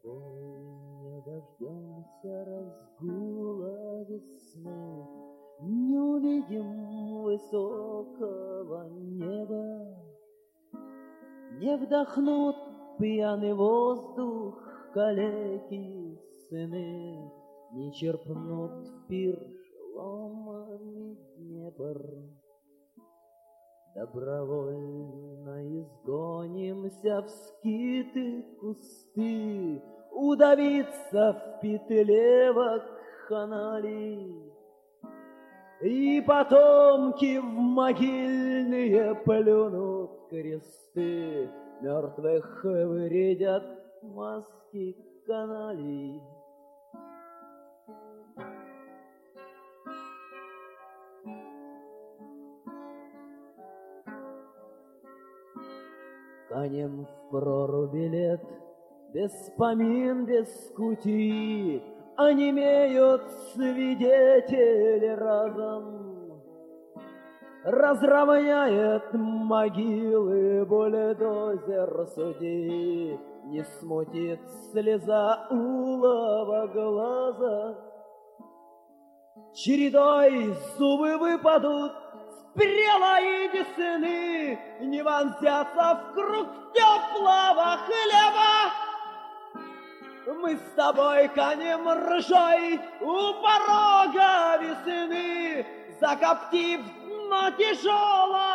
тобой не дождемся разгула весны, не увидим высокого неба, не вдохнут пьяный воздух калеки сыны, не черпнут в пир шеломами Днепр. Добровольно изгонимся в скиты кусты, удавиться в петле вакханалии, и потомки в могильные плюнут кресты, мертвых вырядят маски каналий. Канем в проруби лет, без помин, без кути, онемеют свидетели разом. Разровняет могилы бульдозер судьи, не смутит слеза улова глаза. Чередой зубы выпадут, стрелы десны не вонзятся в круг теплого хлеба. Мы с тобой канем ржой у порога весны, закоптив дно тяжелого